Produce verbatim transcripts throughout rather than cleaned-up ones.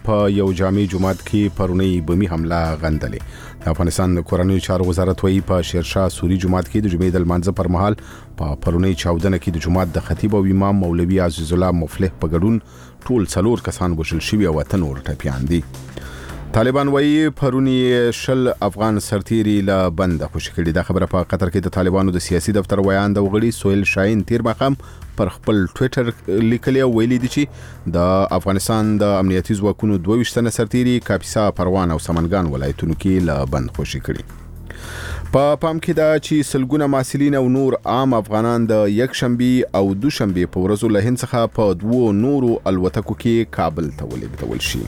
په یو جامع جومات کې پرونی بمي حمله غندلې. د افغانستان د کورنیو چارو وزارت وایي په شیرشاه سوري جومات کې د جمعې د لمانځه پر مهال په پرونی چاودنه کې د جومات د خطیب او امام مولوي عزیز الله مفلح په ګډون ټول څلور کسان وژل شوي او اته نور ټپیان دي. طالبان وایي پرونی شل افغان سرتیري له بنده خوشي کړي. دا خبره په قطر کې د طالبانو د سیاسي دفتر ویاند او غړي سهیل شاهین تیر ماښام پر خپل ټویټر لیکلي او ویلي دي چې د افغانستان د امنیتي ځواکونو دوه ویشت تنه سرتیري کاپیسا، پروان او سمنګان ولایتونو کې له بند خوشي کړي. په پام کې دا چې سلګونه محصلین او نور عام افغانان د یک شنبه او دو شنبه په ورځو له هند څخه په دوو نورو الوتکو کې کابل ته ولېږدول شي.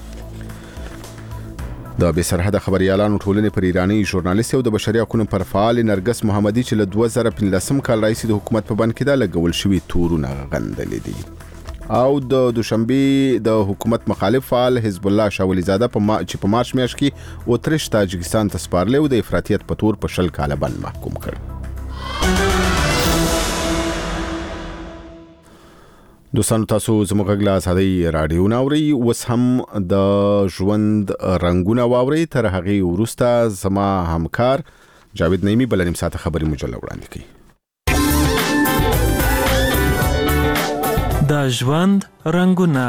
د بې سرحده خبريالانو ټولنې پر ایرانی ژورنالیست او د بشري حقوقو پر فعال نرګس محمدي چې له دوه زره پنځلسم کال راهیسې د حکومت په بند کې دا لګول شوي تورونه غندلې دي. او د دوشنبه د حکومت مخالف فعال حزب الله شاه ولی زاده په ما چې په مارچ میاشت کې اوترش تاجکستان ته سپارل او د افراطیت په تور په شل کاله بند محکوم کړ. دوستانو تاسو زموږ غږ له ازادۍ راډیو نه اورئ. اوس هم د ژوند رنګونه واورئ. تر هغې وروسته زما همکار جاوید نعیمي بله نیم ساعته خبري مجله وړاندې کوي. د ژوند رنګونه.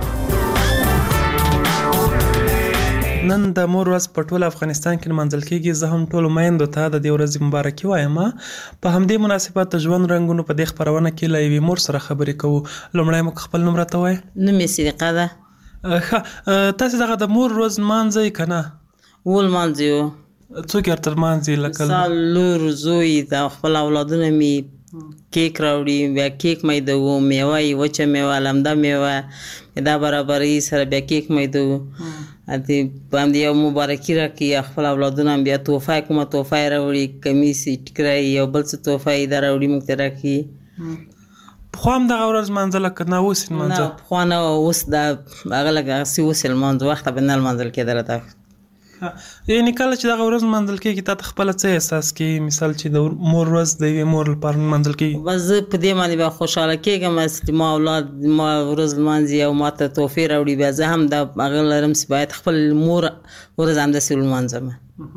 نن د مور ورځ په ټول افغانستان کې لمانځل کېږي. زه هم ټولو میندو ته د دې ورځې مبارکي وایم. په همدې مناسبت د ژوند رنګونو په دې خپرونه کې له یوې مور سره خبرې کوو. لومړی موږ خپل نوم راته وایه. نوم یې صدیقه ده. ښه، تاسې دغه د مور ورځ لمانځئ که نه؟ ولمانځئ و. څوک یې ورته لمانځي؟ لکه ستا لور، زوی، د خپل اولادونه مې کیک راوړي، بیا کیک میدوو، میوه یې وچه میوه، لمده میوه دا برابرۍ سره بیا کیک میدوو. په همدې یو مبارکي راکړي. خپل اولادونه هم بیا تحفه کومه تحفه یې راوړي، کمیس یې ټیکری یو بل څه تحفه یې دا راوړي موږ ته راکړي. پخوا هم دغه ورځ لمانځله که نه اوس یې لمانځه؟ نه پخوا نه، اوس دا هغه لږ هغسې اوس یې لمانځو، وخته به نه لمانځل کېدله دا. یعنې کله چې دغه ورځ لمانځل کېږي تا ته خپله څه احساس کېږي؟ مثال چې د مور ورځ د یوې مور لپاره لمانځل کېږي. بس زه په دې باندې به خوشحاله کېږم چې ما اولاد ما ورځ لمانځي او ما ته تحفې راوړي. بیا زه هم دا هغه لرم چې باید خپل مور ورځ همداسې ولمانځم.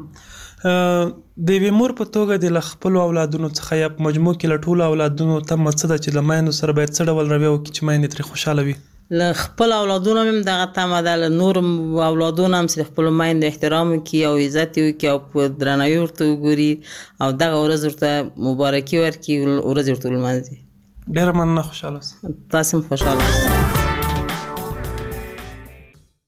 د یوې مور په توګه د له خپلو اولادونو څخه یا په مجموع کې له ټولو اولادونو تمه څه ده چې له میندو سره باید څه ډول رویه وکړي چې میندې ترې خوشحاله وي؟ له خپل اولادونو هم دغه تمه ده، له نور اولادونو هم چې خپلو میندو احترام وکړي او عزت یې وکړي او په درناوي ورته وګوري او دغه ورځ ورته مبارکي ورکړي، ورځ ورته ولمانځي. ډېره مننه، خوشحاله اوسه. تاسې هم خوشحاله اوسئ.